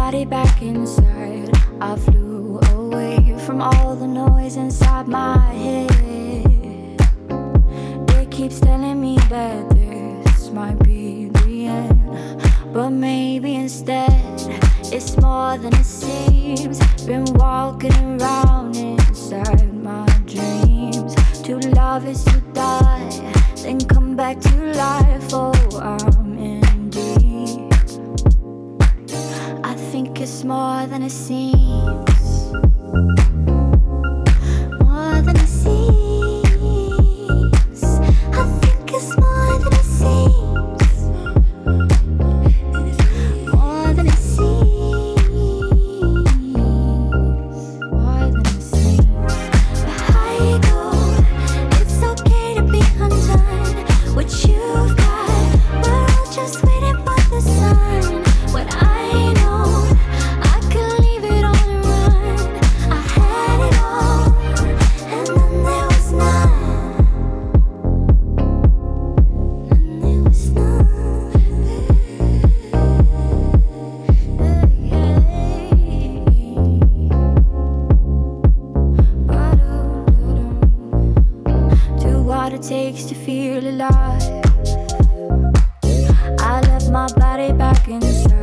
body back inside. I flew away from all the noise inside my head. It keeps telling me that this might be the end, but maybe instead it's more than it seems. Been walking around inside my dreams. To love is to die, then come back to life. Oh, I'm in deep. I think it's more than it seems. More than it seems. I think it's more than it seems. More than it seems. More than it seems. But how you go? It's okay to be undone. What you've got, we're all just waiting for the sun. What I know, I could leave it all and run. I had it all, and then there was none. And there was none. Do what it takes to feel alive. I left my body back inside.